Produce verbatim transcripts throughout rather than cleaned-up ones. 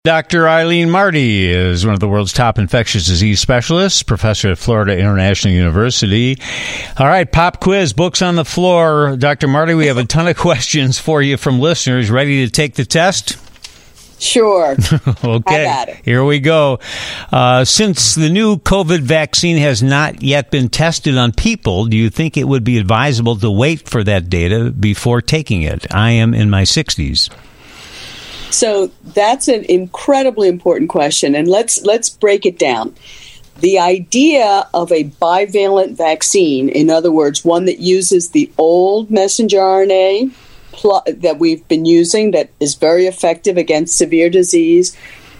Doctor Eileen Marty is one of the world's top infectious disease specialists, professor at Florida International University. All right, pop quiz, books on the floor. Doctor Marty, we have a ton of questions for you from listeners. Ready to take the test? Sure. Okay, I got it. Here we go. Uh, since the new COVID vaccine has not yet been tested on people, do you think it would be advisable to wait for that data before taking it? I am in my sixties. So that's an incredibly important question, and let's let's break it down. The idea of a bivalent vaccine, in other words, one that uses the old messenger R N A pl- that we've been using that is very effective against severe disease,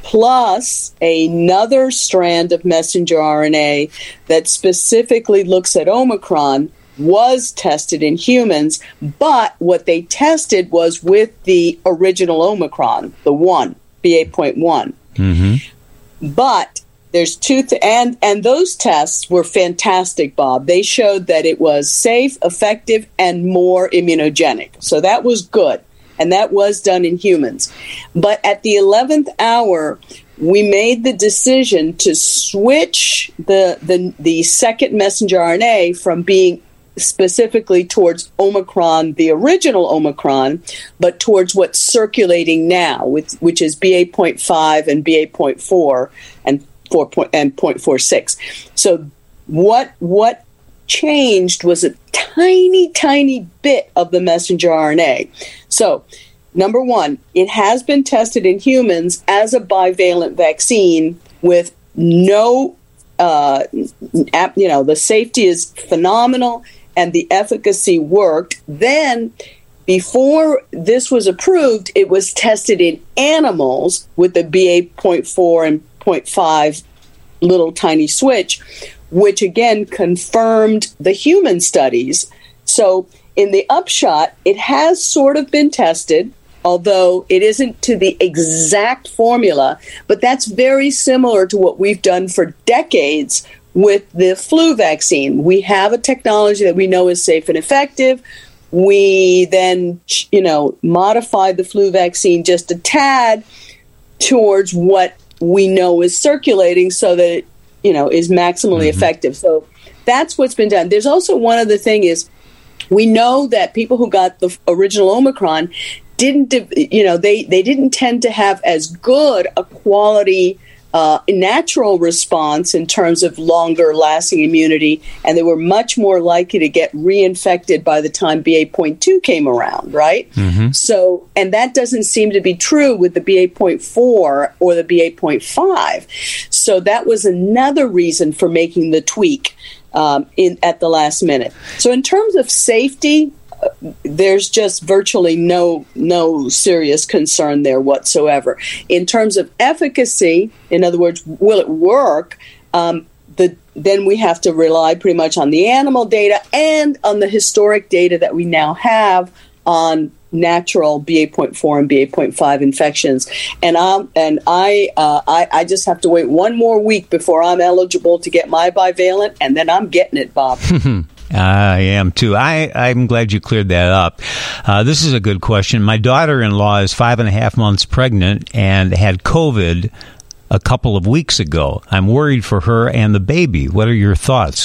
plus another strand of messenger R N A that specifically looks at Omicron, was tested in humans, but what they tested was with the original Omicron, the one, B A point one. Mm-hmm. But there's two, th- and, and those tests were fantastic, Bob. They showed that it was safe, effective, and more immunogenic. So that was good, and that was done in humans. But at the eleventh hour, we made the decision to switch the, the, the second messenger R N A from being specifically towards Omicron, the original Omicron, but towards what's circulating now, with, which is B A point five and B A point four and four point, and point four six. So what what changed was a tiny, tiny bit of the messenger R N A. So number one, it has been tested in humans as a bivalent vaccine with no, uh, you know, the safety is phenomenal and the efficacy worked. Then, before this was approved, it was tested in animals with the B A point four and point five little tiny switch, which again confirmed the human studies. So in the upshot, it has sort of been tested, although it isn't to the exact formula, but that's very similar to what we've done for decades with the flu vaccine. We have a technology that we know is safe and effective. We then, you know, modified the flu vaccine just a tad towards what we know is circulating so that it, you know, is maximally mm-hmm. effective. So that's what's been done. There's also one other thing is we know that people who got the original Omicron didn't, you know, they, they didn't tend to have as good a quality Uh, natural response in terms of longer lasting immunity, and they were much more likely to get reinfected by the time B A point two came around, right? Mm-hmm. So, and that doesn't seem to be true with the B A point four or the B A point five. So that was another reason for making the tweak um, in at the last minute. So in terms of safety, there's just virtually no no serious concern there whatsoever. In terms of efficacy, in other words, will it work? Um, the then we have to rely pretty much on the animal data and on the historic data that we now have on natural B A point four and B A point five infections. And I'm and I, uh, I I just have to wait one more week before I'm eligible to get my bivalent, and then I'm getting it, Bob. I am too. I, I'm glad you cleared that up. Uh, this is a good question. My daughter-in-law is five and a half months pregnant and had COVID a couple of weeks ago. I'm worried for her and the baby. What are your thoughts?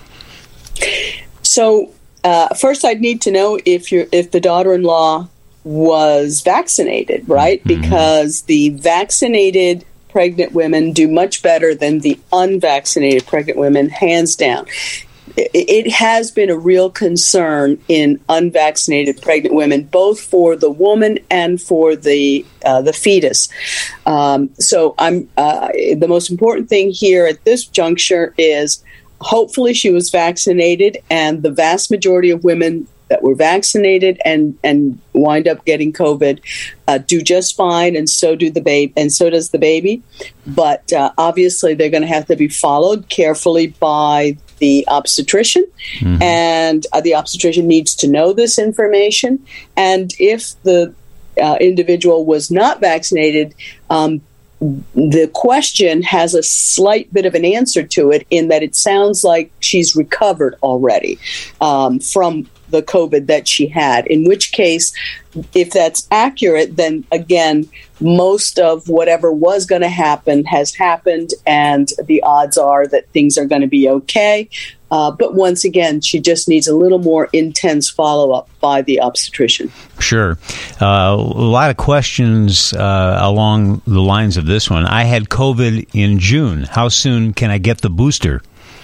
So uh, first, I'd need to know if you're, if the daughter-in-law was vaccinated, right? Mm-hmm. Because the vaccinated pregnant women do much better than the unvaccinated pregnant women, hands down. It has been a real concern in unvaccinated pregnant women, both for the woman and for the uh, the fetus. Um, so I'm uh, the most important thing here at this juncture is hopefully she was vaccinated, and the vast majority of women that were vaccinated and, and wind up getting COVID uh, do just fine, and so do the baby, and so does the baby. But uh, obviously, they're going to have to be followed carefully by the obstetrician, mm-hmm. and uh, the obstetrician needs to know this information. And if the uh, individual was not vaccinated, um, the question has a slight bit of an answer to it in that it sounds like she's recovered already um, from the COVID that she had, in which case, if that's accurate, then again, most of whatever was going to happen has happened, and the odds are that things are going to be okay. Uh, but once again, she just needs a little more intense follow-up by the obstetrician. Sure. Uh, a lot of questions uh, along the lines of this one. I had COVID in June. How soon can I get the booster?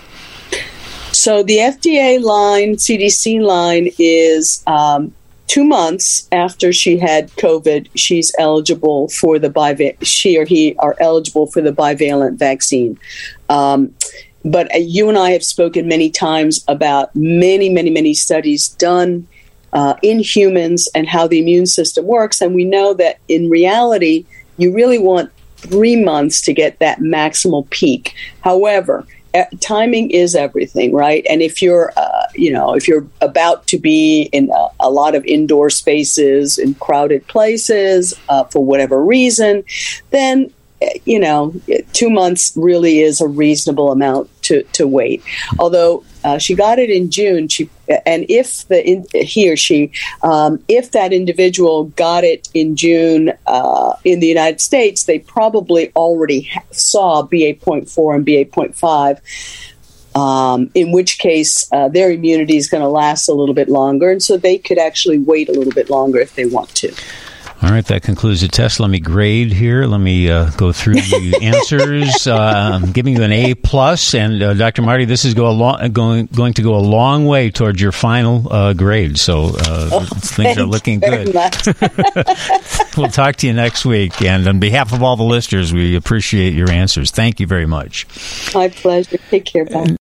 So the F D A line, C D C line is um, two months after she had COVID, she's eligible for the bivalent, she or he are eligible for the bivalent vaccine. Um, but uh, you and I have spoken many times about many, many, many studies done uh, in humans and how the immune system works. And we know that in reality, you really want three months to get that maximal peak. However, timing is everything, right? And if you're, uh, you know, if you're about to be in a, a lot of indoor spaces, in crowded places, uh, for whatever reason, then, you know, two months really is a reasonable amount to, to wait. Although uh, she got it in June, she, and if the in, he or she, um, if that individual got it in June uh, in the United States, they probably already ha- saw B A zero point four and B A zero point five. Um, in which case, uh, their immunity is going to last a little bit longer, and so they could actually wait a little bit longer if they want to. All right, that concludes the test. Let me grade here. Let me uh, go through the answers. Uh, I'm giving you an A plus, and uh, Doctor Marty, this is go a long, going going to go a long way towards your final uh, grade. So uh, oh, things are looking good. We'll talk to you next week, and on behalf of all the listeners, we appreciate your answers. Thank you very much. My pleasure. Take care. Bye.